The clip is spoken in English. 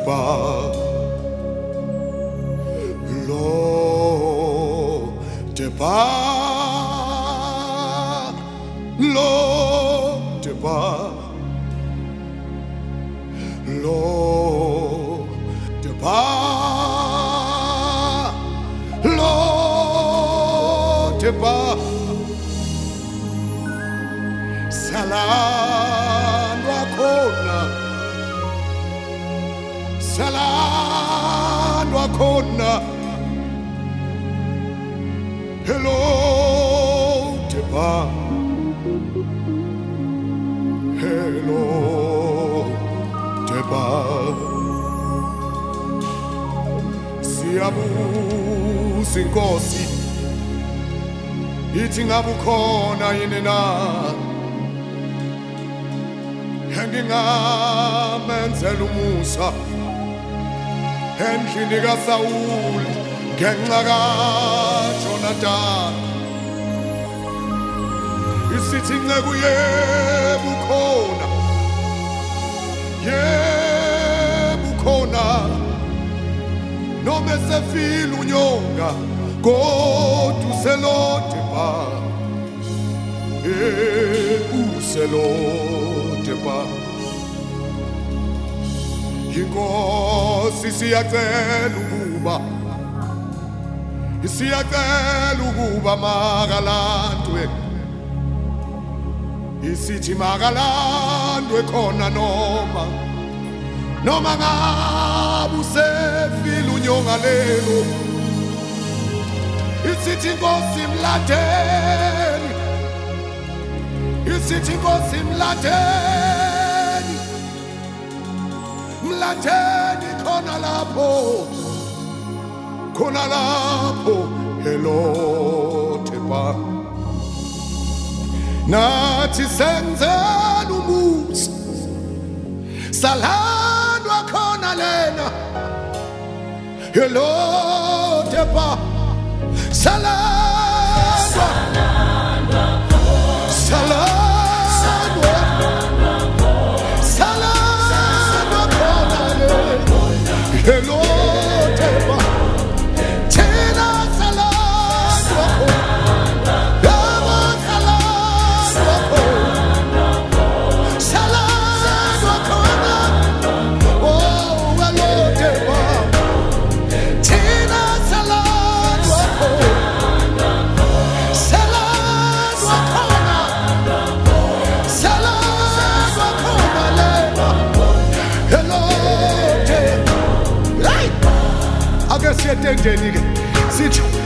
Teba, Lo Teba, Lo Teba, Lo Teba, Lo Teba, Salam Wakona. Salam wakona. Hello Teba. Hello Teba. Siyabuza inkosi ithi ngabukhona yini na engingamenzela umusa endlini kaSawuli ngenxa kaJonathan isithi inceku yebukhona noma esefile unyonga kodwa useloTheba useloTheba Inkosi siyacela ukuba makalandwe isithi makalandwe khona noma ngabe usefile unyonga lelo isithi inkosi mladeni isithi inkosi mladeni mladeni khona lapho hello Teba nathi senzela umusa salandwa khona lena hello Teba salandwa hello Teba Tena salandwa salandwa khona oh hello Teba Tena salandwa khona lena hello Teba Ake siyetendeni ke sithi